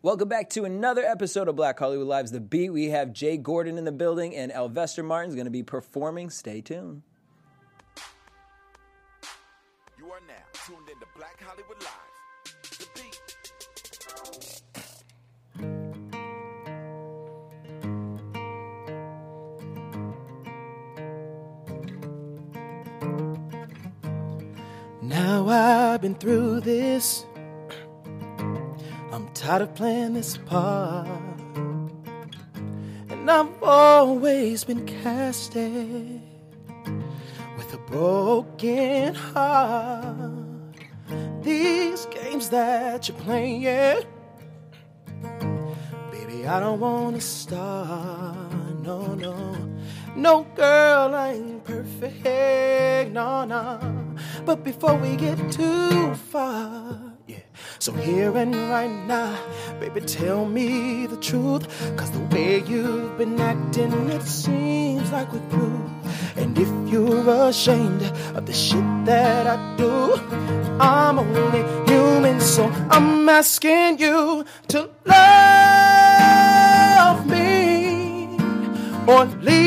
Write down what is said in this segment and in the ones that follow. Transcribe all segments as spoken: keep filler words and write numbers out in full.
Welcome back to another episode of Black Hollywood Live's The Beat. We have Jay Gordon in the building, and Elvester Martin's going to be performing. Stay tuned. You are now tuned into Black Hollywood Live, The Beat. Now I've been through this. I'm tired of playing this part, and I've always been casted with a broken heart. These games that you're playing, baby, I don't want to start. No, no, no, girl, I ain't perfect. No, no, but before we get too far, so here and right now, baby, tell me the truth. Cause the way you've been acting, it seems like we're through. And if you're ashamed of the shit that I do, I'm only human, so I'm asking you to love me or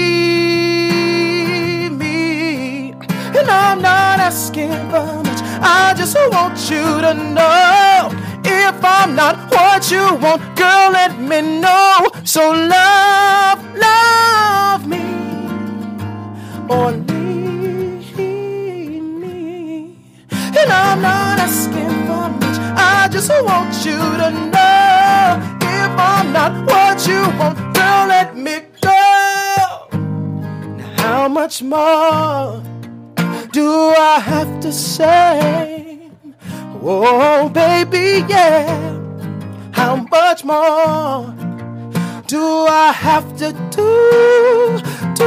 leave me. And I'm not asking for much, I just want you to know, if I'm not what you want, girl, let me know. So love, love me or leave me. And I'm not asking for much, I just want you to know, if I'm not what you want, girl, let me go. Now how much more do I have to say? Oh, baby, yeah. How much more do I have to do, do?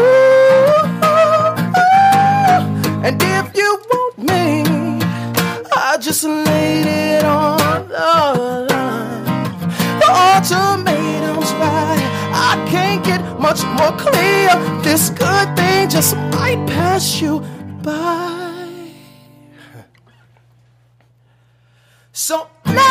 And if you want me, I just laid it on the line. The ultimatum's right, I can't get much more clear. This good thing just might pass you by. So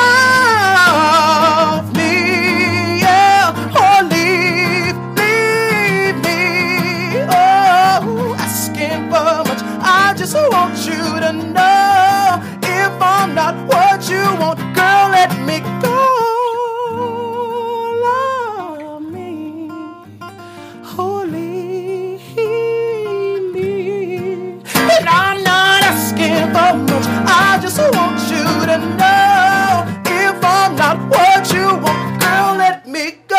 love me, yeah, or leave, leave me. Oh, asking for much, I just want you to know, if I'm not what you want, girl, let me go. Love me, or leave me. And I'm not asking for much, I just want you to know, if I'm not what you want, girl, let me go.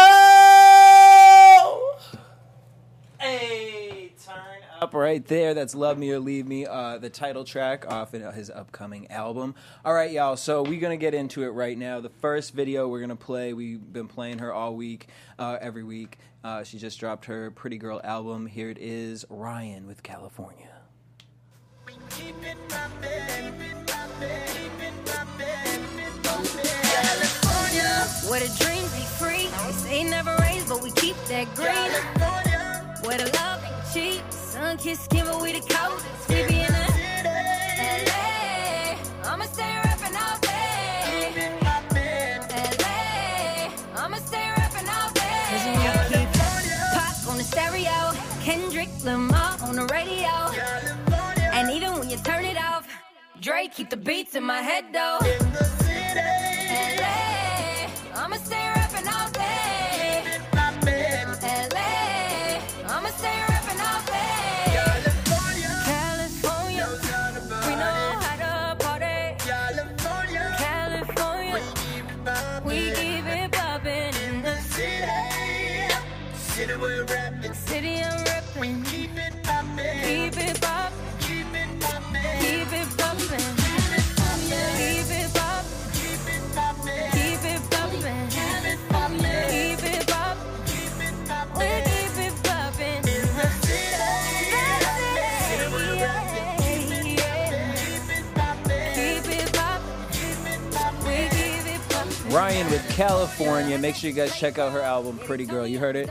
Hey, turn up right there. That's Love Me or Leave Me, uh, the title track off of his upcoming album. All right, y'all, so we're going to get into it right now. The first video we're going to play, we've been playing her all week, uh, every week. Uh, she just dropped her Pretty Girl album. Here it is, Ryan with California. Keep it poppin', keep it poppin', keep it poppin', keep it poppin'. California, where the dreams be free. They say never rains, but we keep that green. California, where the love ain't cheap. Sun-kissed skin, but we the coldest. We be in the L A. I'ma stay rapping all day. keep it poppin'. L A. I'ma stay rapping all day. Cause when you keep Pac on the stereo, Kendrick Lamar on the radio. California, And even when you turn it off, Dre keep the beats in my head though. in the city, L A, I'ma stay rapping all day. keep it poppin'. L A, I'ma stay rapping all day. California, California, no doubt we about know it. how to party. California, California, keep it poppin'. we keep it poppin' in the City, city we're rapping. city I'm reppin'. Keep it poppin'. Keep it pop, Keep it poppin'. keep it poppin'. Keep it poppin'. Keep it pop, Keep it poppin'. keep it poppin'. Keep it poppin'. Keep it pop, Keep it we poppin'. keep it poppin'. In the city, city we're rapping. Keep it poppin'. Keep it pop, Keep it we poppin'. keep it poppin'. Ryan with California. Make sure you guys check out her album, Pretty Girl. You heard it?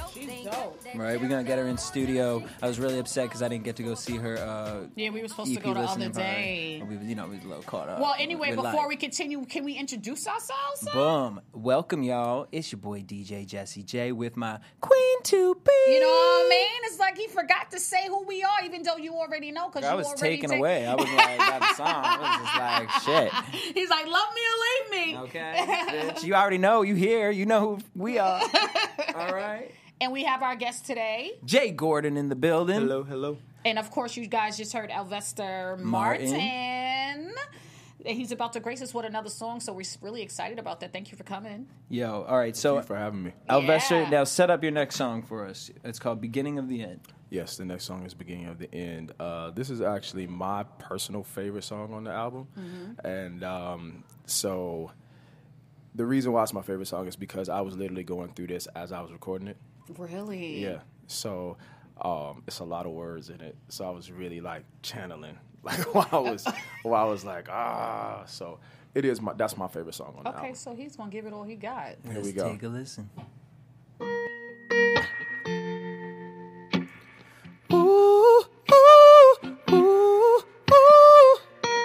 dope. Right, we're gonna get her in studio. I was really upset because I didn't get to go see her. Uh, Yeah, we were supposed E to P go the other listening party. day. We, was- you know, we was a little caught up. Well, anyway, with before life. we continue, can we introduce ourselves? sir? Boom, welcome y'all. It's your boy D J Jesse J with my Queen to be. You know what I mean? It's like he forgot to say who we are, even though you already know. Because I you was already taken take- away. I was like, by the song. I was just like, shit. He's like, love me or leave me. Okay, bitch. You already know. You here. You know who we are. All right. And we have our guest today. Jay Gordon in the building. Hello, hello. And of course, you guys just heard Elvester Martin. Martin. He's about to grace us with another song, so we're really excited about that. Thank you for coming. Yo, all right. So, Thank you for having me. Elvester, Yeah. now set up your next song for us. It's called Beginning of the End. Yes, the next song is Beginning of the End. Uh, this is actually my personal favorite song on the album. And um, so the reason why it's my favorite song is because I was literally going through this as I was recording it. Really? Yeah. So um, it's a lot of words in it. So I was really like channeling, like while I was, while I was like, ah. So it is my, that's my favorite song on the Okay, album. so he's going to give it all he got. Here Let's we go. take a listen. Ooh, ooh, ooh, ooh.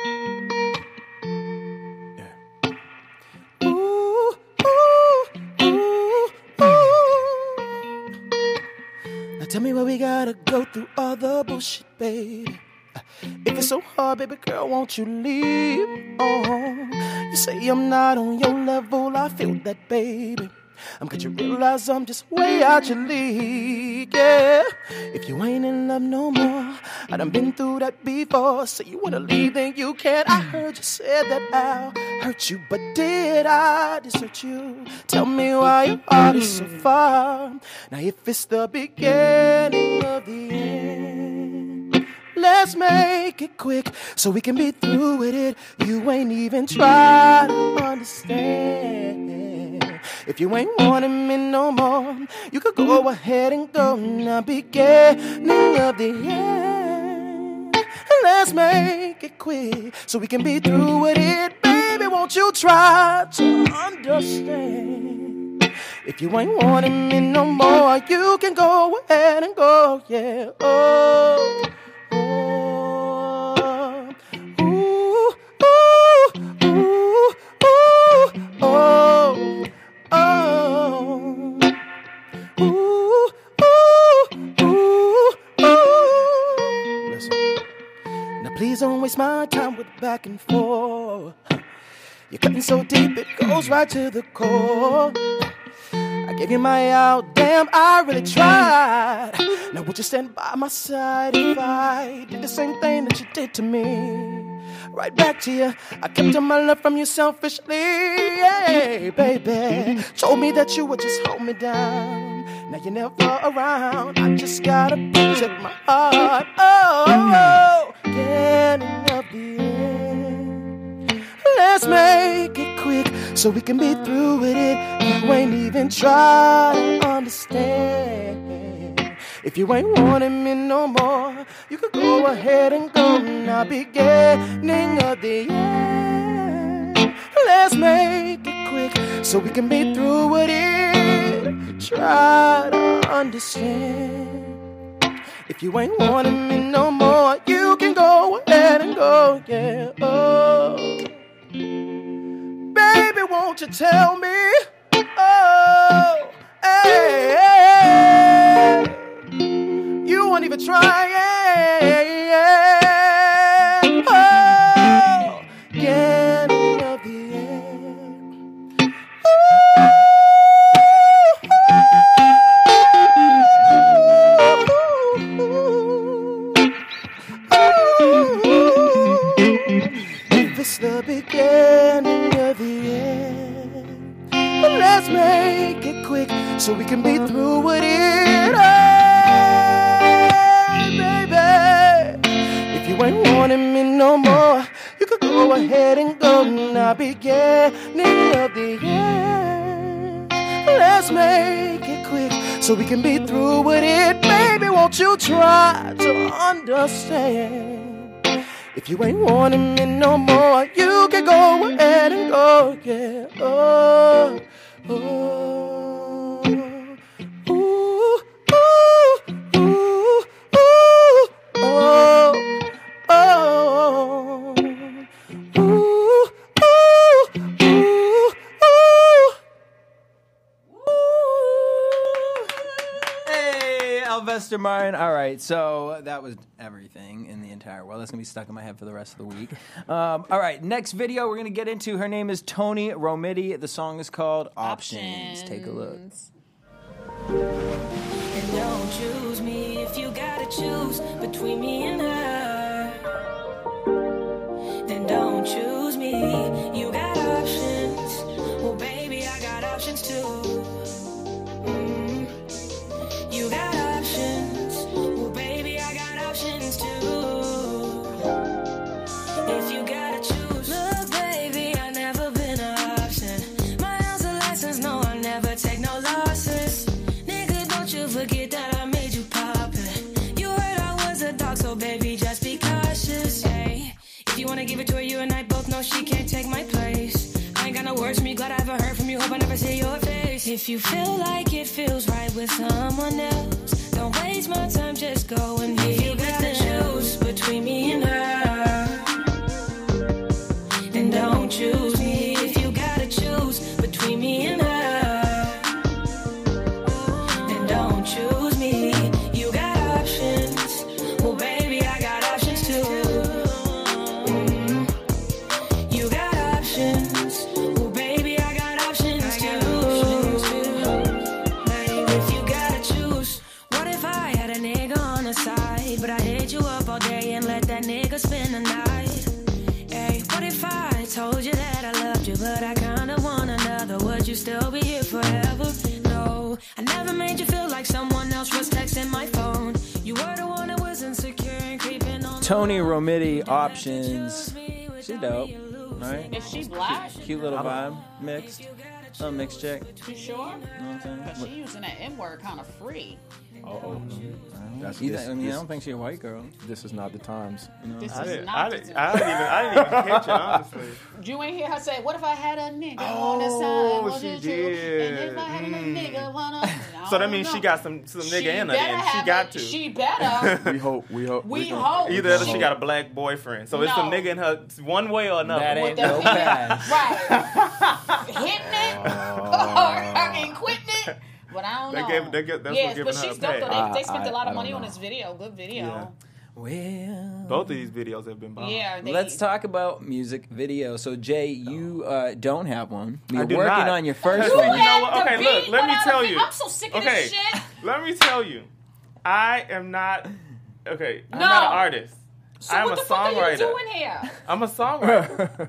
Yeah. Ooh, ooh, ooh, ooh. Now tell me why we gotta go through all the bullshit, baby. If it's so hard, baby girl, won't you leave? Oh, you say I'm not on your level, I feel that, baby. I'm glad you realize I'm just way out your league, yeah. If you ain't in love no more, I done been through that before. Say you wanna leave, then you can't. I heard you said that I'll hurt you, but did I desert you? Tell me why your heart is so far. Now if it's the beginning of the end, let's make it quick so we can be through with it. You ain't even try to understand. If you ain't wanting me no more, you could go ahead and go. Now beginning of the end, let's make it quick so we can be through with it. Baby, won't you try to understand? If you ain't wanting me no more, you can go ahead and go, yeah. Oh. Oh, ooh, ooh, ooh, ooh, oh, oh, ooh, ooh, ooh, ooh. Listen. Now please don't waste my time with back and forth. You're cutting so deep it goes right to the core. I gave you my all, damn, I really tried. Now would you stand by my side if I did the same thing that you did to me? Right back to you, I kept all my love from you selfishly, yeah, baby. Told me that you would just hold me down. Now you're never around, I just gotta protect my heart. Oh, oh, oh. Getting up the end. Let's make it quick so we can be through with it. You ain't even try to understand. If you ain't wanting me no more, you could go ahead and go. Now beginning of the end, let's make it quick so we can be through with it. Try to understand. If you ain't wanting me no more, you can go ahead and go, yeah. Oh, baby, won't you tell me? Oh, hey, hey, hey. You won't even try, yeah, yeah. Oh, getting of the end. If it's the beginning of the end, let's make it quick so we can be through with it. Hey, baby, if you ain't wanting me no more, you could go ahead and go. Now beginning of the end, let's make it quick so we can be through with it. Baby, won't you try to understand? If you ain't wanting me no more, you can go ahead and go, yeah. Oh, oh, ooh, ooh, Sylvester Martin. All right, so that was everything in the entire world. That's going to be stuck in my head for the rest of the week. Um, all right, next video we're going to get into. Her name is Tony Romiti. The song is called Options. Options. Take a look. And don't choose me if you gotta choose between me and her. Then don't choose me. You got options. Well, baby, I got options too. Mm. You got options. Well, baby, I got options too. If you gotta choose, look, baby, I never been an option. My house a license, no, I never take no losses. Nigga, don't you forget that I made you poppin'. You heard I was a dog, so baby, just be cautious. Hey, if you wanna give it to her, you and I both know she can't take my place. I ain't got no words from you, glad I haven't heard from you, hope I never see your face. If you feel like it feels right with someone else, don't waste my time, just go and be with them. If you gotta choose between me and her, then don't choose me. If you gotta choose between me and her, then don't choose me. You got options. Well, baby, I got options too. Mm. You got options. Well, baby, I got options too. Babe, if you gotta choose, what if I had a nigga on the side, but I hit you up all day and let that nigga spend the night? Hey, what if I told you that I loved you, but I kinda want another? Would you still be here forever? No, I never made you feel like someone else was texting my phone. You were the one that was insecure and creeping on. Tony Romiti, Options. She dope, right? Is she black? Cute little vibe, mixed. Little mixed chick. You sure? You know what I'm saying? Because she using that N word kind of free. Uh-oh. That's You this, think- I mean, I this, don't think she's a white girl. this is not the times. This I is didn't, not. I, the didn't, time. I didn't even, I didn't even catch it, honestly. You ain't hear her say, "What if I had a nigga Oh, on the side? Would she you choose? did. And if I had a Mm. nigga, wanna?" So that means she got some, some nigga in her, and she got to. She better. We hope. We hope. We gonna- hope. Either that or she got a black boyfriend. So it's some No. nigga in her one way or another. That ain't With no the- pass. Right. Hitting it or and quitting it. But I don't They know. gave- they give- that's yes, what giving but her she's a dope pay. though. They, I- they spent a I- lot I of money don't on know. this video. Good video. Yeah. Well, Both of these videos have been bomb. Yeah. They, let's talk about music video. So, Jay, you uh, don't have one. You're do working not. on your first You one. You know had what? the Okay, beat look, let me without a tell beat. you. I'm so sick of Okay, this shit. let me tell you. I am not. Okay, I'm No. not an artist. So I'm what a the fuck are you songwriter. doing here? I'm a songwriter.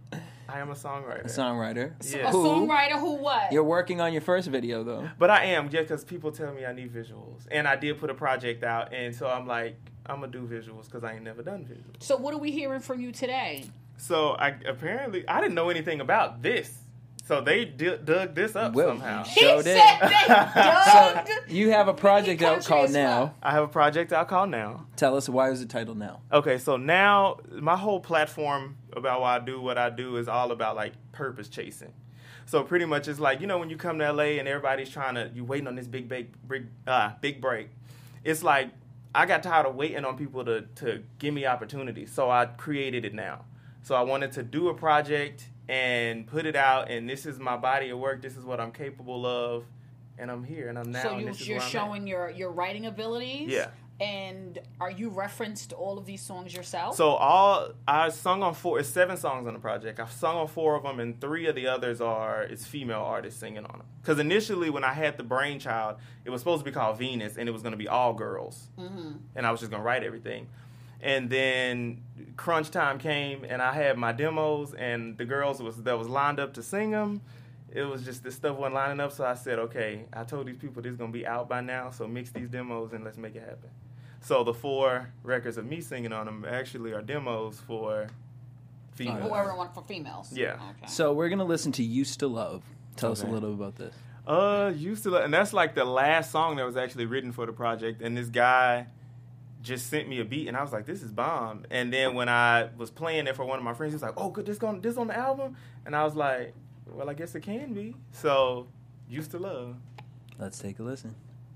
I am a songwriter. A songwriter. Yeah. A Who? songwriter who what? You're working on your first video, though. But I am, yeah, because people tell me I need visuals. And I did put a project out, and so I'm like, I'm going to do visuals because I ain't never done visuals. So what are we hearing from you today? So I apparently, I didn't know anything about this. So they d- dug this up Well, somehow. He Showed said it. they dug. You have a project out country called as Now. fuck. I have a project out called Now. Tell us, why is it titled Now? Okay, so now my whole platform about why I do what I do is all about like purpose chasing. So pretty much it's like, you know, when you come to L A and everybody's trying to, you waiting on this big, big, big, uh, big break. It's like, I got tired of waiting on people to, to give me opportunities. So I created it now. So I wanted to do a project and put it out, and this is my body of work. This is what I'm capable of, and I'm here, and I'm now. So and you, this is you're where I'm showing your, your writing abilities? Yeah. And are you referenced all of these songs yourself? So all I sung on four. It's seven songs on the project. I've sung on four of them, and three of the others are it's female artists singing on them. Because initially, when I had the brainchild, it was supposed to be called Venus, and it was going to be all girls, mm-hmm. and I was just going to write everything. And then crunch time came, and I had my demos, and the girls was that was lined up to sing them. It was just this stuff wasn't lining up, so I said, okay, I told these people this is going to be out by now, so mix these demos and let's make it happen. So the four records of me singing on them actually are demos for females. Whoever wants for females. Yeah. Okay. So we're gonna listen to "Used to Love." Tell us a Okay. little about this. Uh, used to, and that's like the last song that was actually written for the project. And this guy just sent me a beat, and I was like, "This is bomb." And then when I was playing it for one of my friends, he was like, "Oh, good, this on this on the album?" And I was like, "Well, I guess it can be." So, "Used to Love." Let's take a listen.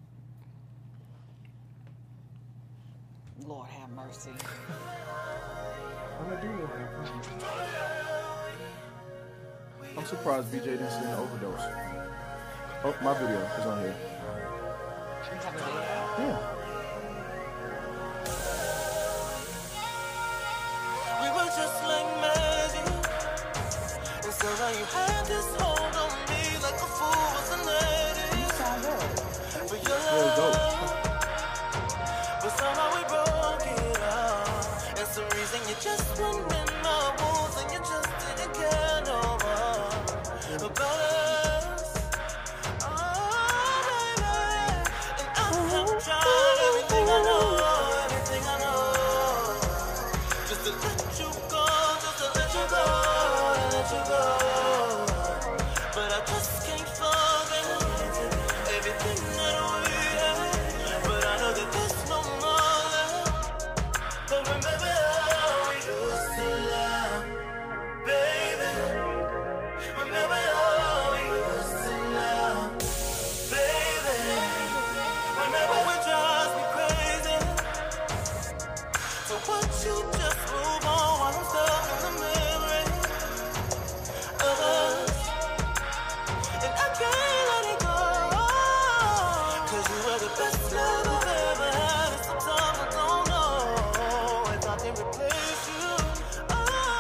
Lord have mercy. I'm surprised B J didn't see an overdose. Oh, my video is on here. We were just like magic. And so now you had this hold on me like a fool was an addict. For your love. But somehow we broke it off. And some reason you just went in my wounds and you just didn't care no more about us. Oh, baby. And I have tried everything I know, everything I know. Just to let you go, just to let you go, let you go. But I just can't forget everything that we had. But I know that there's no more left. But remember how we used to love, baby. Remember how we used to love, baby. Remember when it drives me crazy. So what you just move on while I'm stuck in the memory of us. And I can't let it go. Cause you were the best love I've ever had. And sometimes I don't know if I can replace you. Oh.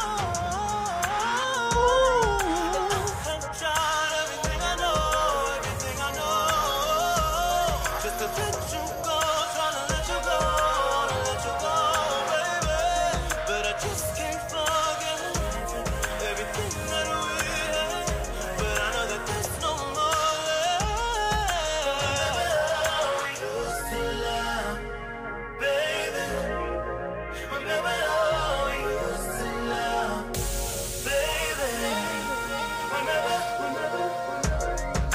And I have tried everything I know, everything I know. Just to let you go, trying to let you go, to let you go, baby. But I just can't forget everything that we had. But I know that there's no more left. Remember how we used to love, baby. Remember how we used to love, baby. Remember, remember,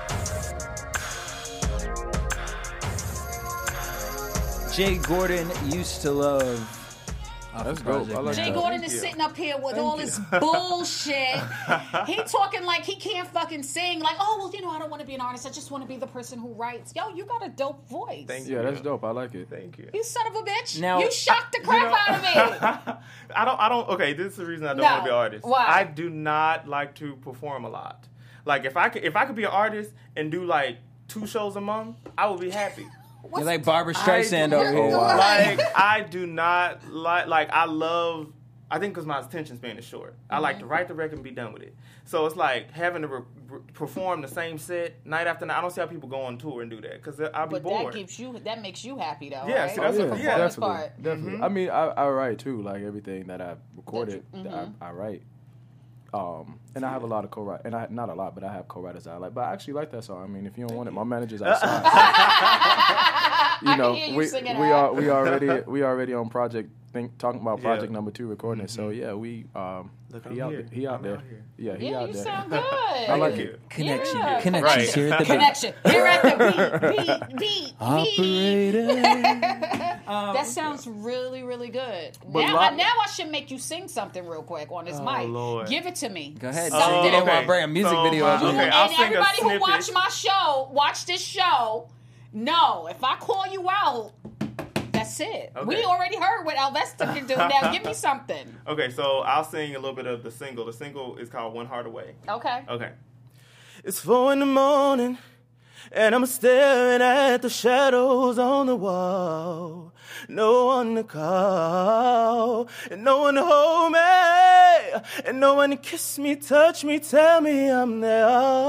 Jay Gordon used to love. off That's the dope. project I like now. Jay that. Gordon Thank is you. sitting up here with all you. this bullshit. He talking like he can't fucking sing. Like, oh, well, you know, I don't want to be an artist. I just want to be the person who writes. Yo, you got a dope voice. Thank Yeah, you. that's dope. I like it. Thank you. You son of a bitch. Now- you shocked the You crap know- out of me. I don't. I don't. Okay, this is the reason I don't No. want to be an artist. Why? I do not like to perform a lot. Like if I could, if I could be an artist and do like two shows a month, I would be happy. You're like Barbara Streisand I- over here. Oh, wow. Like I do not like. Like I love. I think because my attention span is short. I like Mm-hmm. to write the record and be done with it. So it's like having to re- re- perform the same set night after night. I don't see how people go on tour and do that because I'll be But bored. that keeps you. That makes you happy though. Yeah, right? see, that's the what- performance yeah. definitely, part. definitely. I mean, I, I write too. Like everything that I've recorded, That you- I, I write. Um, and I have a lot of co-write, and I not a lot, but I have co-writers I like. But I actually like that song. I mean, if you don't want it, my manager's outside. you know, I can hear you we singing we that. are we already we already on project think talking about Yeah. project number two recording it. So yeah, we um Look, he I'm out here. he out I'm there. out here. Yeah, he Yeah, out you there. sound good. I like it. Connection. Yeah. Connection. Right. Here at the Connection. Here at the beat, beat, beat, beat. Operator. That sounds really, really good. But Now, lot- I, now I should make you sing something real quick on this Oh, mic. Lord. Give it to me. Go ahead. Something. Oh, They didn't okay. want to bring a music So, video my- up. okay, here. I'll And sing a everybody who snippet. watch my show, watch this show, no, if I call you out, that's it. Okay. We already heard what Alvesta can do. Now give me something. Okay, so I'll sing a little bit of the single. The single is called One Heart Away. Okay. Okay. It's four in the morning, and I'm staring at the shadows on the wall. No one to call, and no one to hold me, and no one to kiss me, touch me, tell me I'm there.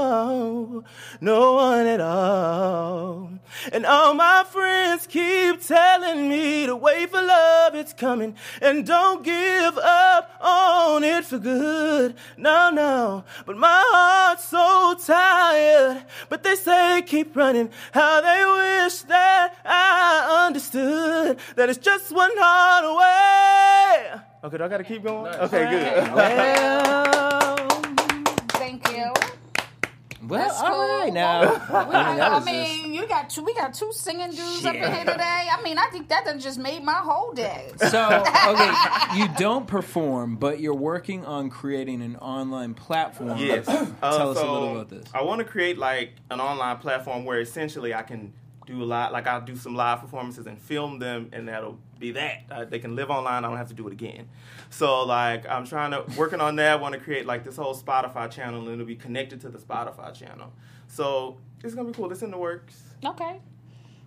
No one at all. And all my friends keep telling me to wait for love, it's coming, and don't give up on it for good. No, no, but my heart's so tired, but they say keep running. How they wish that I understood that it's just one heart away. Okay, do I gotta keep going? Okay, good. Well, Thank you. well, That's all cool. right now. We I mean, got- that I was mean, you got two. We got two singing dudes up in here today. I mean, I think that done just made my whole day. just- So, okay, you don't perform, but you're working on creating an online platform. Yes. Tell Uh, us a so little about this. I want to create like an online platform where essentially I can do a lot, like I'll do some live performances and film them, and that'll be that. Uh, they can live online. I don't have to do it again. So like I'm trying to working on that. I want to create like this whole Spotify channel, and it'll be connected to the Spotify channel. So it's gonna be cool. It's in the works. Okay.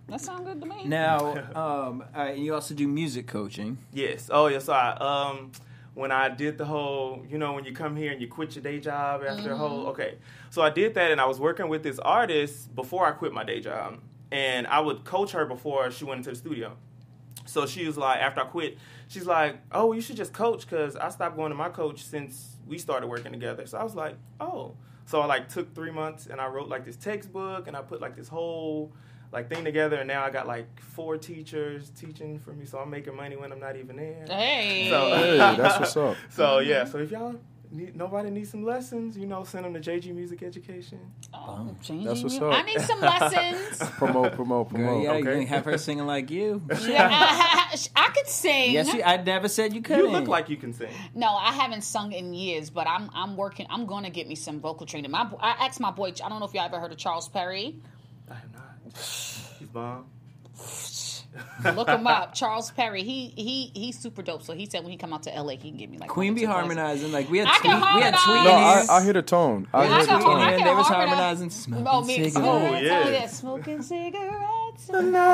That sounds good to me. Now, um, all right, you also do music coaching. Yes. Oh, yes. So I, um, when I did the whole, you know, when you come here and you quit your day job after a whole, okay. So I did that, and I was working with this artist before I quit my day job. And I would coach her before she went into the studio. So she was like, after I quit, she's like, oh, you should just coach, because I stopped going to my coach since we started working together. So I was like, oh. So I, like, took three months, and I wrote, like, this textbook, and I put, like, this whole... like thing together, and now I got like four teachers teaching for me, so I'm making money when I'm not even there. Hey, so, Hey, that's what's up. So yeah, so if y'all need, nobody needs some lessons, you know, send them to J G Music Education. oh, changing That's what's you. up. I need some lessons. Promote, promote, Girl, promote. yeah, you okay. can have her singing like you. Yeah, I, I, I could sing. Yes, you, I never said you couldn't. You look like you can sing. No, I haven't sung in years, but I'm I'm working. I'm going to get me some vocal training. My I asked my boy. I don't know if y'all ever heard of Charles Perry. I have not. He's bomb. Look him up, Charles Perry. He he he's super dope. So he said when he come out to L A, he can give me like Queen one or be two classes. harmonizing like we had I tweet, can we had harmonize. tweet No, in I, here. I hear the tone. I Yeah, hear I the can, tone. I and can they was harmonize. harmonizing, smoking Oh, me, cigarettes. Oh, yeah. Oh, yeah, smoking cigarettes.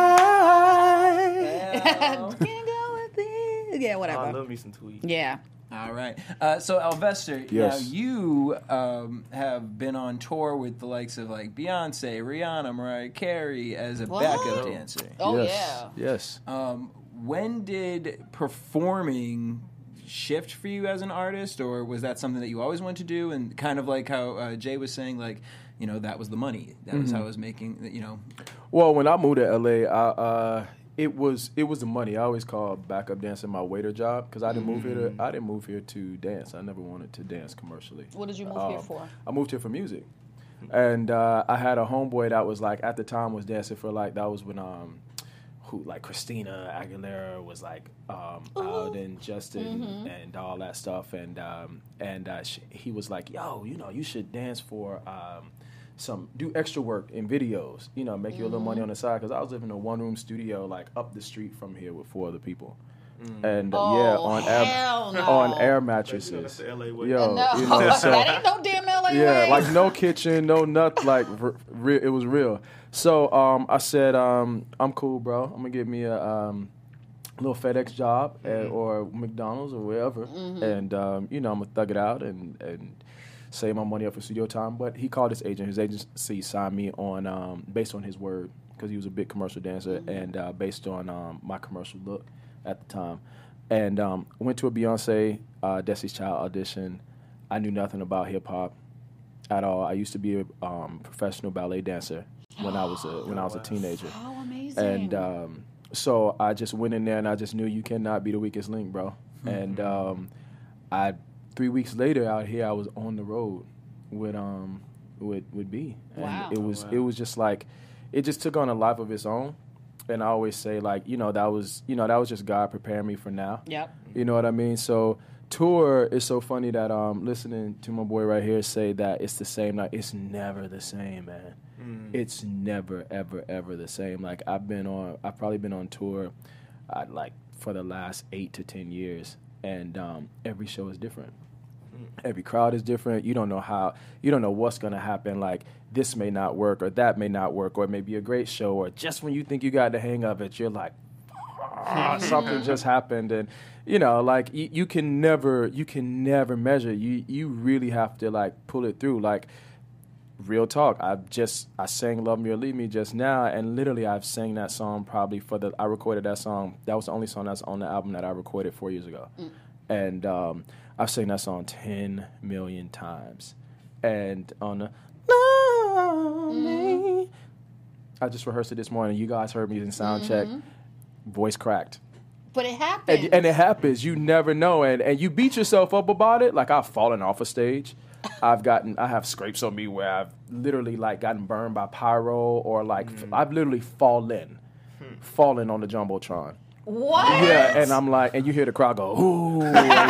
Yeah. Can't go with it. Yeah, Oh, whatever. I love me some tweet. Yeah. All right. Uh, so, Alvester, Yes. now you um, have been on tour with the likes of like Beyonce, Rihanna, Mariah Carey as a What? backup dancer. Oh yes. yeah. Yes. Um, when did performing shift for you as an artist, or was that something that you always wanted to do? And kind of like how uh, Jay was saying, like, you know, that was the money. That was how I was making, you know. Well, when I moved to L A, I, uh, it was it was the money. I always call backup dancing my waiter job because I didn't move here to I didn't move here to dance. I never wanted to dance commercially. What did you move Um, here for? I moved here for music, and uh, I had a homeboy that was like at the time was dancing for like that was when um who like Christina Aguilera was like um out and Justin and all that stuff, and um and uh, she, he was like, yo, you know, you should dance for um some do extra work in videos, you know, make you a little money on the side, because I was living in a one room studio like up the street from here with four other people. And uh, yeah, Oh, on hell air no. on air You know, mattresses. that's the L A way. Yo, No, you know, so that ain't no damn L A yeah, way. like no kitchen, no nothing. Like r- re- it was real. So um, I said, um, I'm cool, bro. I'm gonna get me a um, little FedEx job at, or McDonald's or wherever, and um, you know, I'm gonna thug it out and and save my money up for studio time. But he called his agent. His agency signed me on um, based on his word, because he was a big commercial dancer, and uh, based on um, my commercial look at the time. And um, went to a Beyonce uh, Destiny's Child audition. I knew nothing about hip hop at all. I used to be a um, professional ballet dancer when I was a when I was a teenager, Oh, amazing. and um, so I just went in there and I just knew you cannot be the weakest link, bro. And um, I three weeks later out here, I was on the road with um with with B, and Wow. it was Oh, wow. it was just like it just took on a life of its own. And I always say, like, you know, that was, you know, that was just God preparing me for now. Yep. You know what I mean? So tour is so funny that um, listening to my boy right here say that it's the same. Like, it's never the same, man. Mm. It's never, ever, ever the same. Like, I've been on, I've probably been on tour, uh, like, for the last eight to ten years. And um, every show is different. Every crowd is different. You don't know how, you don't know what's going to happen. Like, this may not work or that may not work, or it may be a great show, or just when you think you got the hang of it, you're like, ah, something just happened. And, you know, like, you, you can never, you can never measure. You, you really have to, like, pull it through. Like, real talk, I've just, I sang Love Me or Leave Me just now, and literally I've sang that song probably for the, I recorded that song, that was the only song that's on the album that I recorded four years ago. Mm. And um, I've sang that song ten million times. And on the Love Me, I just rehearsed it this morning. You guys heard me in sound check. Voice cracked. But it happened. And, and it happens. You never know. And, and you beat yourself up about it. Like, I've fallen off a stage. I've gotten, I have scrapes on me where I've literally, like, gotten burned by pyro, or, like, f- I've literally fallen, fallen on the Jumbotron. what? Yeah, and I'm like, and you hear the crowd go, ooh, and, you're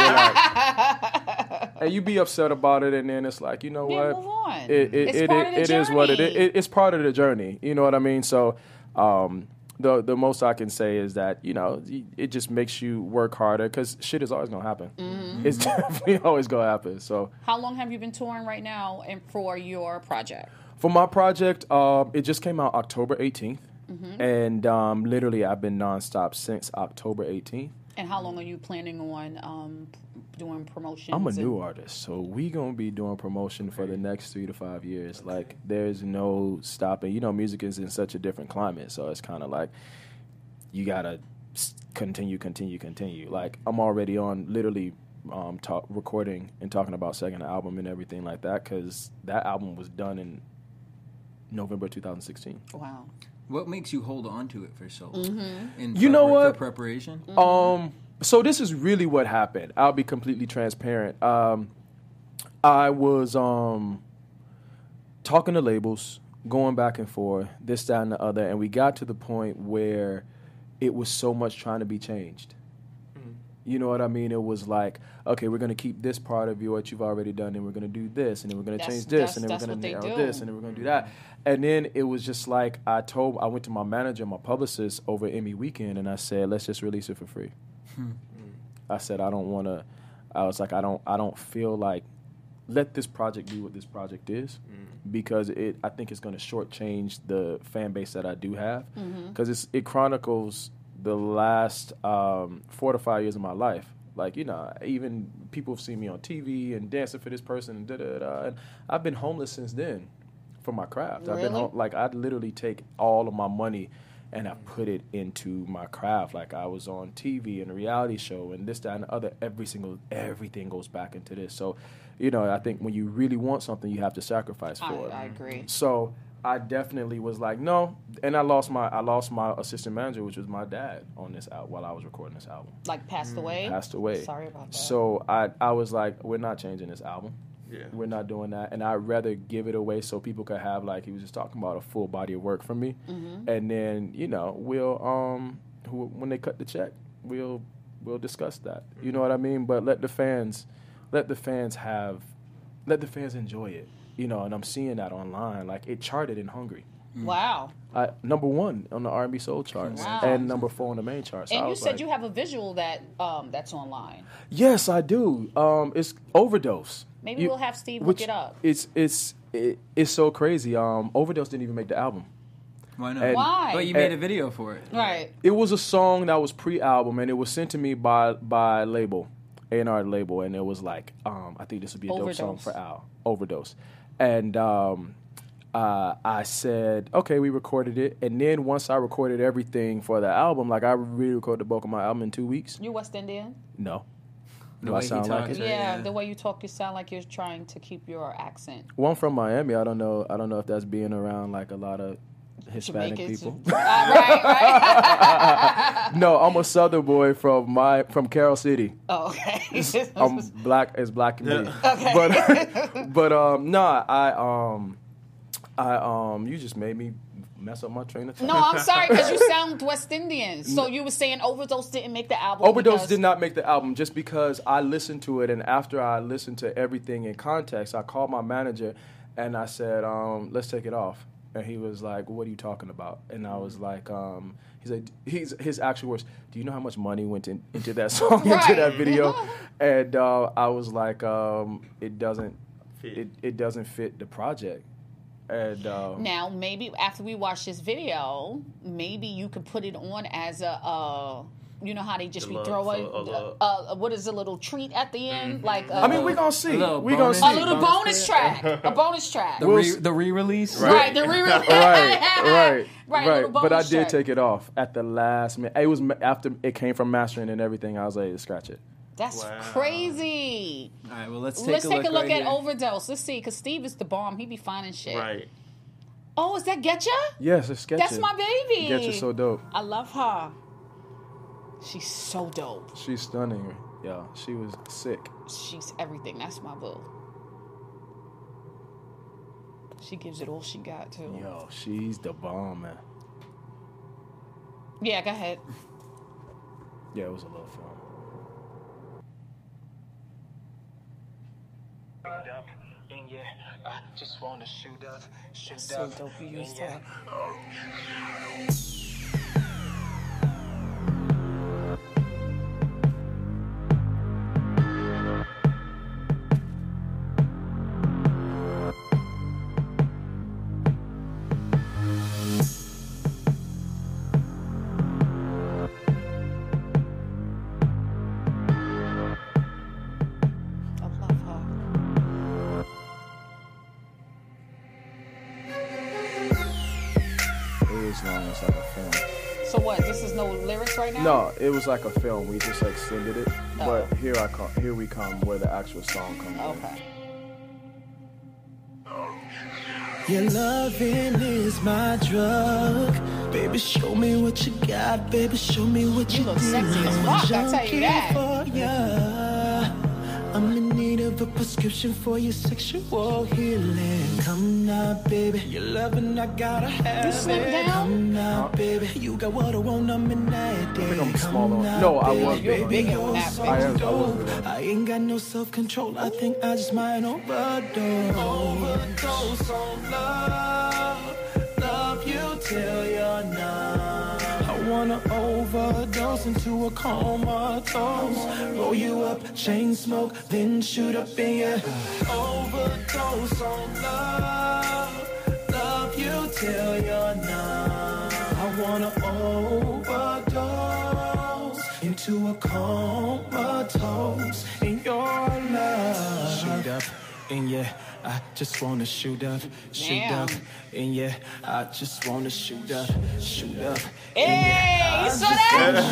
like, and you be upset about it, and then it's like, you know Yeah, what? move on. It, it, It's it, part of the it is what it is. journey. It, it's part of the journey. You know what I mean? So, um, the the most I can say is that, you know, y- it just makes you work harder, because shit is always gonna happen. Mm-hmm. It's definitely always gonna happen. So, How long have you been touring right now and for your project? for my project, um, it just came out October eighteenth. and um, literally I've been nonstop since October eighteenth. And how long are you planning on um, doing promotions? I'm a and- new artist, so we gonna be doing promotion for the next three to five years. Like, there's no stopping. You know, music is in such a different climate, so it's kind of like you gotta s- continue, continue, continue. Like, I'm already on literally um, talk, recording and talking about second album and everything like that, because that album was done in November two thousand sixteen. Wow. What makes you hold on to it for so long? In You know prepar- what? For preparation? Um, so this is really what happened. I'll be completely transparent. Um, I was um talking to labels, going back and forth, this, that, and the other, and we got to the point where it was so much trying to be changed. You know what I mean? It was like, okay, we're going to keep this part of you, what you've already done, and we're going to do this, and then we're going to That's- change this, that's- and then that's we're going what to they narrow do. this, and then we're going to do that. And then it was just like, I told, I went to my manager, my publicist over Emmy weekend, and I said, let's just release it for free. I said, I don't want to, I was like, I don't, I don't feel like, let this project be what this project is, because it, I think it's going to shortchange the fan base that I do have, because it's it chronicles the last um, four to five years of my life. Like, you know, even people have seen me on T V and dancing for this person and da da da. And I've been homeless since then for my craft. I've been Really? home, like, I'd literally take all of my money and I put it into my craft. Like, I was on T V and a reality show and this, that, and the other. Every single, everything goes back into this. So, you know, I think when you really want something, you have to sacrifice I, for it. I agree. So I definitely was like, no. And I lost my, I lost my assistant manager, which was my dad, on this album while I was recording this album. Like passed away. Passed away. Sorry about that. So I, I was like, we're not changing this album. Yeah. We're not doing that. And I'd rather give it away so people could have, like he was just talking about, a full body of work from me. Mm-hmm. And then, you know, we'll, um, wh- when they cut the check, we'll, we'll discuss that. You know what I mean? But let the fans, let the fans have, let the fans enjoy it. You know, and I'm seeing that online. Like, it charted in Hungary. Wow. I, number one on the R and B soul charts, Wow. and number four on the main charts. So I And you was said like, you have a visual that um, that's online. yes, I do. Um, it's Overdose. Maybe You- we'll have Steve which look it up. It's it's it, it's so crazy. Um, Overdose didn't even make the album. Why not? And- Why? But you made and- a video for it. Right. It was a song that was pre-album, and it was sent to me by by label, A and R label, and it was like, um, I think this would be a dope song Overdose. for Al. Overdose, and um, uh, I said, okay, we recorded it, and then once I recorded everything for the album, like I really recorded the bulk of my album in two weeks. You West Indian? No, The do way I he sound like talks, it? right? Yeah, Yeah. the way you talk, you sound like you're trying to keep your accent. Well, I'm from Miami. I don't know. I don't know if that's being around like a lot of Hispanic Jamaicans. people. Uh, right, right. No, I'm a Southern boy from my from Carroll City. Oh, okay. I'm black as black can be. Okay. But but um no, I um I um you just made me mess up my train of thought. No, I'm sorry because you sound West Indian. So you were saying Overdose didn't make the album. Overdose because- did not make the album just because I listened to it, and after I listened to everything in context, I called my manager and I said, um, let's take it off. And he was like, what are you talking about? And I was like, um, he's like, he's, his actual words, do you know how much money went in, into that song, Right. into that video? And uh, I was like, um, it doesn't, Fit. it, it doesn't fit the project. And um, Now, maybe after we watch this video, maybe you could put it on as a, uh, you know how they just be Deluxe throwing, or a little- uh, uh, what is a little treat at the end? Like a, I mean, we're going to see. A little We're going to bonus. see. a little bonus bonus track. A bonus track. The, We'll re- s- the re-release? Right, the re right, right, Right, right. little But I bonus did track. take it off at the last minute. It was ma- after it came from mastering and everything. I was like, scratch it. That's Wow. crazy. All right, well, let's take Let's a take look a look right at here. Overdose. Let's see, because Steve is the bomb. He be finding shit. Right. Oh, is that Getcha? Yes, it's sketchy. That's my baby. Getcha so dope. I love her. She's so dope. She's stunning. Yeah, she was sick. She's everything. That's my boo. She gives it all she got, too. Yo, she's the bomb, man. Yeah, go ahead. Yeah, it was a little film. up, and yeah, I just wanna shoot up, shoot So up, dope you and used yeah. that. this long. It's like a film. So what? This is no lyrics right now? No, it was like a film. We just extended it. Oh. But here I come. Here we come, where the actual song comes in. Okay. Your loving is my drug. Baby, show me what you got. Baby, show me what you, You look do. sexy as I'm a fuck, I tell you junkie that. for ya. I'm in need of a prescription for your sexual healing. Come now, baby. Your loving, I gotta have You slim it. down? Come now, baby. You got what I want, I'm in that day. I think I'm Come smaller. now, No, I baby. was You're big. bigger You're than that, so baby. I am- I was dope. big. I ain't got no self-control. I think I just might overdose. Overdose on love. Love you till you're numb. I wanna overdose into a comatose. Roll you up, chain smoke, then shoot up in your overdose on love. Love you till you're numb. I wanna overdose into a comatose in your love. Shoot up, and yeah, I just wanna shoot up, shoot Damn. up, and yeah, I just wanna shoot up, shoot up. Hey, you saw that?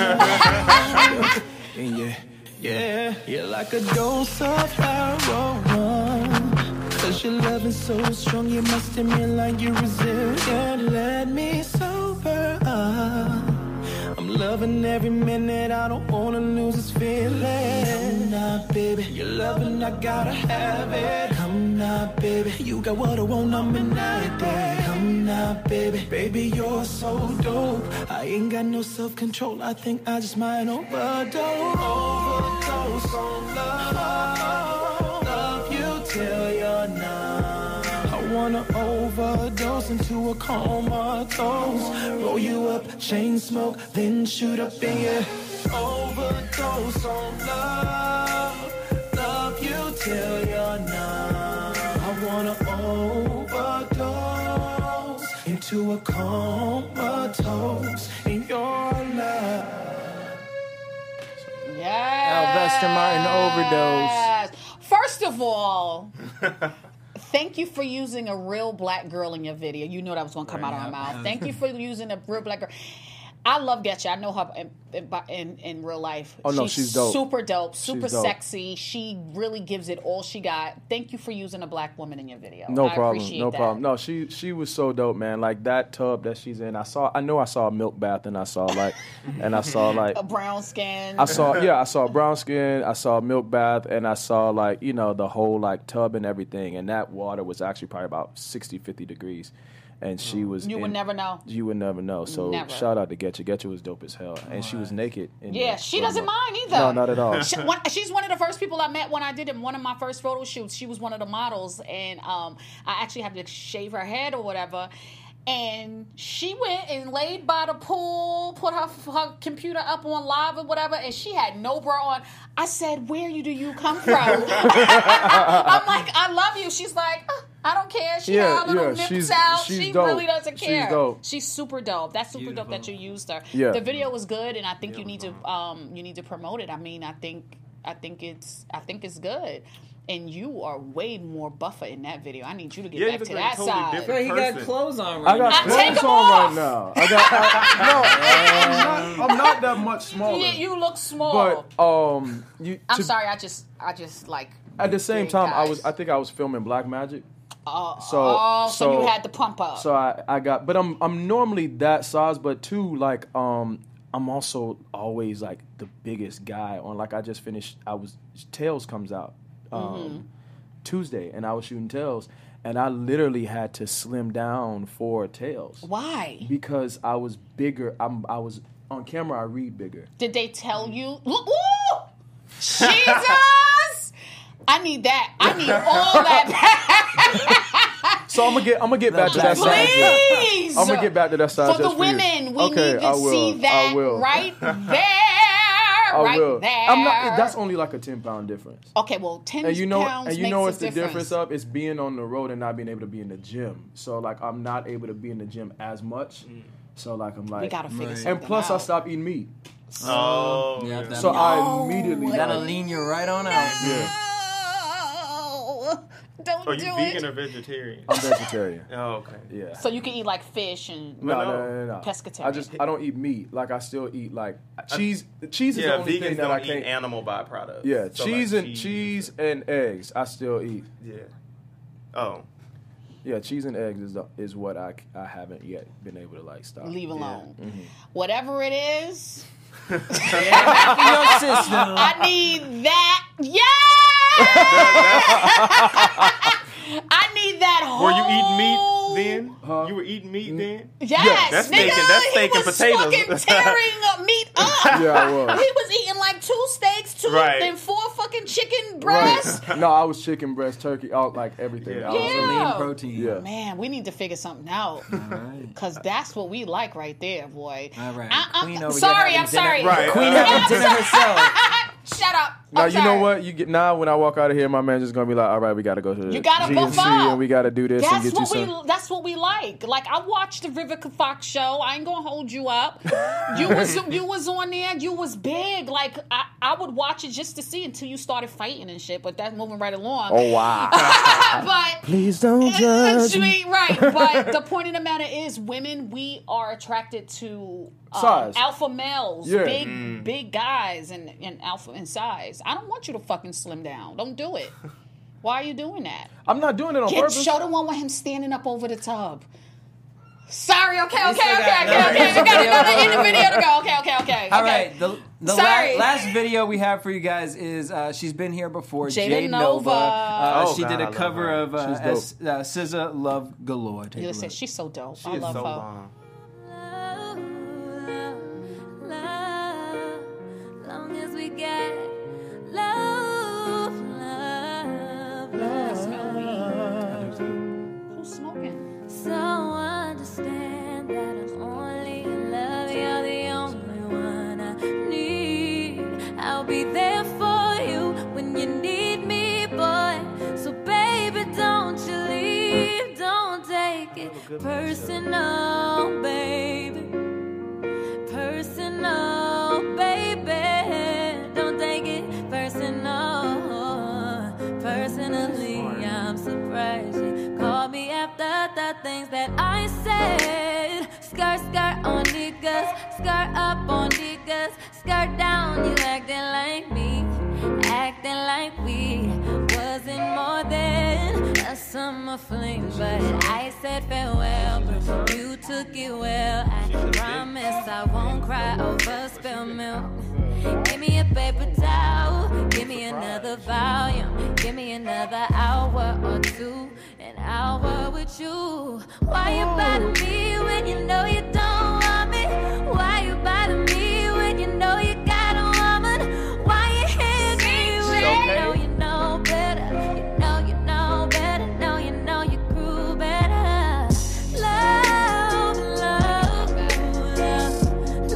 And yeah, yeah, you're like a dose of heroin. Cause your love is so strong, you must admit like you're resilient. Let me sober up. I'm loving every minute, I don't wanna lose this feeling. Come now, baby, you're loving, I gotta have it. Come now, baby, you got what I want, I'm in that day. Come now, baby, baby, you're so dope. I ain't got no self-control, I think I just might overdose. Overdose on love, love you till you're numb. I wanna overdose into a comatose. Roll you up, chain smoke, then shoot up in your overdose on love. Love you till you're numb. I wanna overdose into a comatose in your love. Yes. Sylvester Martin overdose. First of all, thank you for using a real black girl in your video. You know that was going to come out of my mouth. Thank you for using a real black girl. I love Getcha. I know her in, in, in real life. Oh, no, she's dope. Super dope, super She's dope. sexy. She really gives it all she got. Thank you for using a black woman in your video. No I problem. appreciate No that. problem. No, she she was so dope, man. Like that tub that she's in. I saw. I know I saw a milk bath, and I saw like, and I saw like. A brown skin. I saw, yeah, I saw brown skin, I saw a milk bath, and I saw, like, you know, the whole, like, tub and everything. And that water was actually probably about sixty, fifty degrees. And she was You in- would never know. You would never know. So Never. shout out to Getcha. Getcha was dope as hell. And she was naked. In Yeah, there. she So, doesn't like- mind either. No, not at all. She, one, she's one of the first people I met when I did in one of my first photo shoots. She was one of the models, and um, I actually had to shave her head or whatever. And she went and laid by the pool, put her, her computer up on live or whatever, and she had no bra on. I said, "Where you do you come from?" I'm like, "I love you." She's like, "Uh, "I don't care." She Yeah, had her little yeah, nips she's- out. she's She dope. really doesn't She's care. dope. She's super dope. That's super Beautiful. dope that you used her. Yeah. The video was good, and I think you need to um you need to promote it. I mean, I think I think it's I think it's good. And you are way more buffer in that video. I need you to get Yeah, you back look to like that a totally side. different- He got person. clothes on I right got now. I take clothes 'em on off. right now. I got, I, no, I'm not, I'm not that much smaller. Yeah, you look small. But, um, you, I'm to- sorry, I just I just like At the same big time, I guys. was, I think I was filming Black Magic. Oh, So, oh, so, so you had to pump up. So I, I got, but I'm I'm normally that size, but too like um I'm also always like the biggest guy on. Like I just finished, I was Tails comes out um, Mm-hmm. Tuesday, and I was shooting Tails, and I literally had to slim down for Tails Why? because I was bigger. I'm I was on camera. I read bigger. Did they tell you? Look, ooh, Jesus! I need that. I need all that. So I'm gonna get I'm gonna get back to that size. Please. I'm gonna get back to that size. For the just for you. women, we Okay, need to I will. see that I will. right there. I right will. there. I'm not. That's only like a ten pound difference. Okay, well, ten And you know, pounds and you makes know a what's the difference. difference of? It's being on the road and not being able to be in the gym. So like I'm not able to be in the gym as much. So like I'm like, We gotta figure Right. something and plus I out. stopped eating meat. Oh, Yeah, yeah. that- So No. I immediately That'll like, lean you right on out. yeah. Oh, Don't Are do you it. vegan or vegetarian? I'm vegetarian. Oh, okay. Yeah. So you can eat like fish and No, But no, no. no, no, no. pescatarian. I just I don't eat meat. Like I still eat like cheese. Cheese is Yeah, the only vegans thing that don't I eat can't. animal byproducts. Yeah, So, cheese like, and cheese and eggs. I still eat. Yeah. Oh. Yeah, cheese and eggs is the, is what I, I haven't yet been able to like stop. leave alone. Mm-hmm. Whatever it is, Back in your system. I need that. Yeah. I need that whole. Were you eating meat then? Huh? You were eating meat then? Yes, That's nigga, steak and- that's he steak and was potatoes. fucking tearing up meat up. Yeah, I was. He was eating like two steaks, two Right. and four fucking chicken breasts. Right. No, I was chicken breast, turkey, all like everything. Yeah. I was- Yeah. Lean protein. Yeah. Man, we need to figure something out. right. Cause that's what we like right there, boy. All right. I, I'm Queen over there sorry, having I'm sorry. dinner. Right. Queen Yeah, having I'm dinner sorry. herself. Shut up. Now I'm you know sorry. what you get. Now when I walk out of here, my man just gonna be like, "All right, we gotta go to the You gotta G N C buff up. and we gotta do this and That's get you what we. some." That's what we like. Like I watched the Vivica Fox show. I ain't gonna hold you up. You was you was on there. You was big. Like I, I would watch it just to see until you started fighting and shit. But that's moving right along. Oh wow! but Please don't judge me. Sweet, right. But the point of the matter is, women, we are attracted to um, Size. alpha males, Yeah. big, big guys, and, and alpha in size. I don't want you to fucking slim down. Don't do it. Why are you doing that? I'm not doing it on Get purpose. show the one with him standing up over the tub. Sorry. Okay. Okay. still Okay. got Okay. another Okay. We got video. another in the video to go. Okay. Okay. Okay. All okay. right, the, the la- Sorry. last video we have for you guys is uh, she's been here before. Jada Jade Nova. Nova. Uh, Oh, she God, did I a love cover her. of uh, She's S- uh, S Z A Love Galore. Take a Listen, look. she's so dope. She I is love so her. bomb. Love, love, long as we get love, love, I smell love. weed. Who's smoking? So understand that I'm only in love. You're the only one I need. I'll be there for you when you need me, boy. So baby, don't you leave. Don't take it personal, baby. Personal, baby. Don't take it personal. Personally, I'm surprised you called me after the things that I said. Skirt, skirt on niggas, skirt up on niggas, skirt down. You acting like me, acting like we wasn't more than a summer fling. But I said farewell, but you took it well. I promise I won't cry over spilled milk. Give me a paper towel, give me another volume, give me another hour or two, an hour with you. Why you bother me when you know you don't want me? Why you bother me when you know you got a woman? Why you hit me when you know you know better? You know you know better, know you know you grew better. Love, love, love,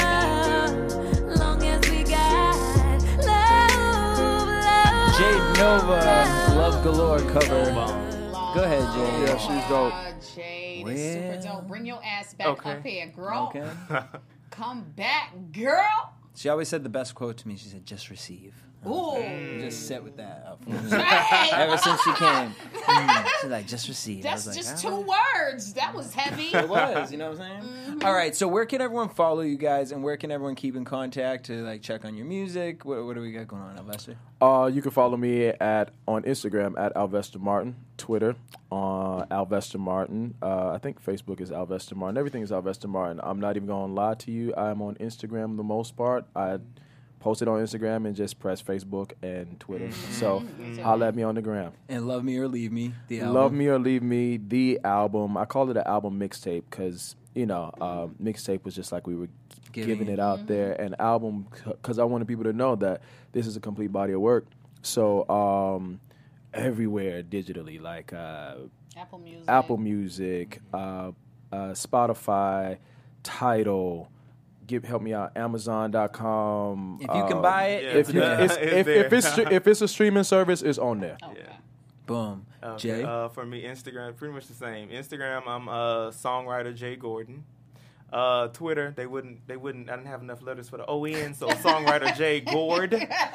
love, long as we got love, love. Jade Nova, Love Galore cover. Go ahead, Jade. Yeah, she's dope. Uh, Jade Well. is super dope. Bring your ass back Okay. up here, girl. Okay. Come back, girl. She always said the best quote to me. She said, "Just receive." Ooh. Just sit with that up for Hey. ever since she came. Mm, she's like, "Just receive." I That's was like, just "Ah." two words. That was heavy. It was, you know what I'm saying? Mm-hmm. All right, so where can everyone follow you guys, and where can everyone keep in contact to like check on your music? What, what do we got going on, Alvester? Uh, you can follow me at on Instagram at Alvester Martin, Twitter uh, Alvester Martin. Uh, I think Facebook is Alvester Martin. Everything is Alvester Martin. I'm not even gonna lie to you. I'm on Instagram the most part. I post it on Instagram and just press Facebook and Twitter. So holla at me on the gram. And Love Me or Leave Me, the album. Love Me or Leave Me, the album. I call it an album mixtape because, you know, uh, mixtape was just like we were Giving giving, it. it out there. And album, because I wanted people to know that this is a complete body of work. So um, everywhere digitally, like uh, Apple Music. Apple Music, uh, uh, Spotify, Tidal, give help me out, Amazon dot com. If you can um, buy it, yeah, it's If, you, there. it's, It's if, there. if it's stre- if it's a streaming service, it's on there. Okay. Yeah. Boom. Okay, Jay? Uh, for me, Instagram, pretty much the same. Instagram, I'm uh, songwriter Jay Gordon. Uh, Twitter, they wouldn't, they wouldn't, I didn't have enough letters for the O N, so songwriter Jay Gord.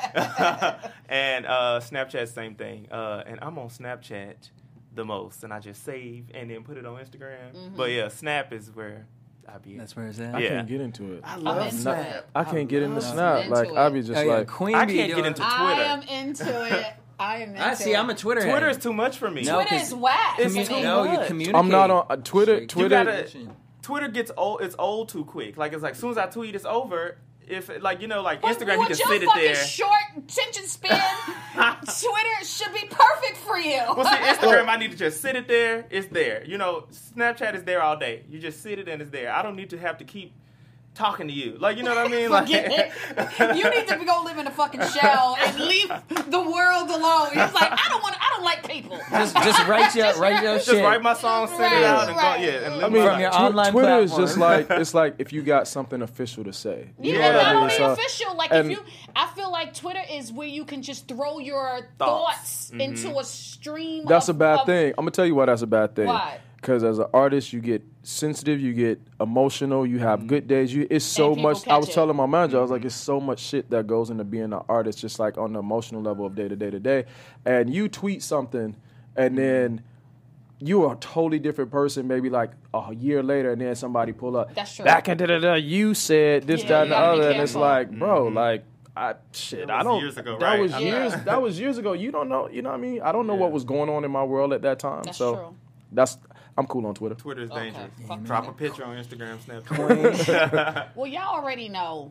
And uh, Snapchat, same thing. Uh, and I'm on Snapchat the most, and I just save and then put it on Instagram. Mm-hmm. But yeah, Snap is where I be. That's where it's at. I Yeah. can't get into it. I I'm love into Snap. it. I can't get into love Snap. into Like it. I be just Oh, yeah, like, Queen I be can't get doing- into I Twitter. am into it. I am into I see. it. I'm a Twitter. Twitter head. is too much for me. No, Twitter 'cause is whack. it's to too me. No, you much. communicate. I'm not on uh, Twitter. You Twitter. gotta- Twitter gets old. It's old too quick. Like it's like as soon as I tweet, it's over. If like you know like But Instagram, you with can your sit it fucking there. short attention span, Twitter should be perfect for you. Well, see, Instagram, I need to just sit it there. It's there. You know, Snapchat is there all day. You just sit it and it's there. I don't need to have to keep talking to you. Like, you know what I mean? Like, Forget it. You need to go live in a fucking shell and leave the world alone. He's like, I don't want. I don't like people. Just, just write your, write your just shit. write my song, send Right, it out, and right. go. Yeah, and live I mean, my From your life. Tw- online Twitter is platform. just like it's like if you got something official to say. Yeah, Yeah. not only So- official. Like and- if you, I feel like Twitter is where you can just throw your Thoughts. thoughts, into a stream. That's of, a bad of- thing. I'm gonna tell you why that's a bad thing. Why? Because as an artist, you get sensitive, you get emotional, you have good days. You it's so And people much. I was catch it. telling my manager, I was like, it's so much shit that goes into being an artist, just like on the emotional level of day to day to day. And you tweet something, and then you are a totally different person. Maybe like a year later, and then somebody pull up. That's true. Back into the you said this, Yeah, that, you and the gotta be other, and it's careful. like, bro, like. I shit. That I was don't. years ago, that right? was I years. know. That was years ago. You don't know. You know what I mean? I don't know Yeah. what was going on in my world at that time. That's so true. that's. I'm cool on Twitter. Twitter is Okay, dangerous. fuck Drop a Twitter. picture on Instagram, Snapchat. Well, y'all already know.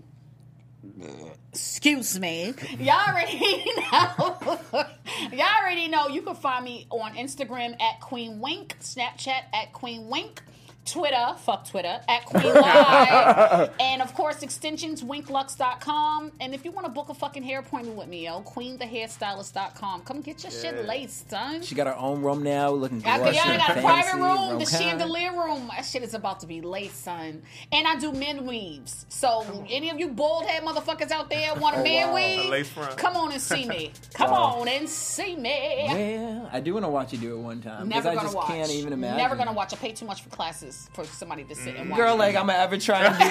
Excuse me. Y'all already know. Y'all already know. You can find me on Instagram at Queen Wink, Snapchat at Queen Wink, Twitter, fuck Twitter, at Queen Live, and of course extensions winklux dot com. And if you want to book a fucking hair appointment with me, yo, queen the hairstylist dot com. Come get your shit Yeah. laced, son. She got her own room now, looking I gorgeous. got, I got a and private fancy, room, the okay. chandelier room. That shit is about to be late, son. And I do men weaves. So any of you bald head motherfuckers out there want a man A weave? lace front. Come on and see me. Come on and see me. Well, I do want to watch you do it one time. 'cause Never I gonna just watch. can't even imagine. Never gonna watch. I pay too much for classes for somebody to sit and watch. Girl, me. like I'm gonna ever try and do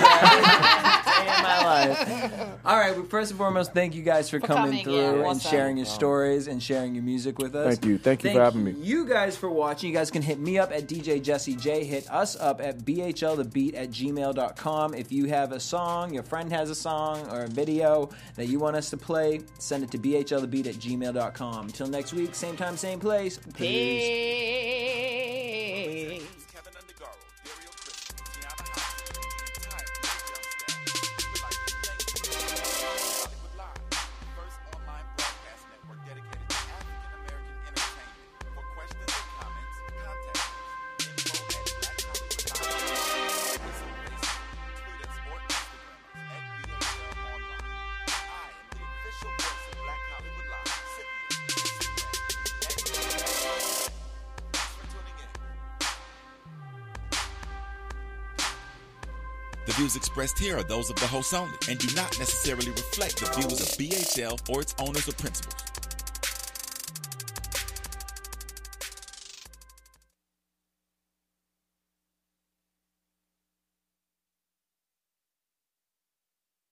that day in my life. All right, but first and foremost, thank you guys for, For coming, coming, through yeah, and awesome. sharing your stories and sharing your music with us. Thank you. Thank you for having me. You guys for watching. You guys can hit me up at D J Jesse J. Hit us up at B H L the beat at gmail dot com. If you have a song, your friend has a song or a video that you want us to play, send it to B H L the beat at gmail dot com. Until next week, same time, same place. Peace. Peace. Kevin Undergaro, Dario Christian, Tiana Hopkins, the entire New York State. We'd like to thank you. Hollywood Live, the first online broadcast network dedicated to African American entertainment. For questions and comments, contact us. Info at Black Hollywood Live. Like us on Facebook, tweet us, or Instagram us at B H L Online. I am the official voice of Black Hollywood Live, Scipio. Thanks for tuning in. The views expressed here are those of the host only and do not necessarily reflect the views of B H L or its owners or principals.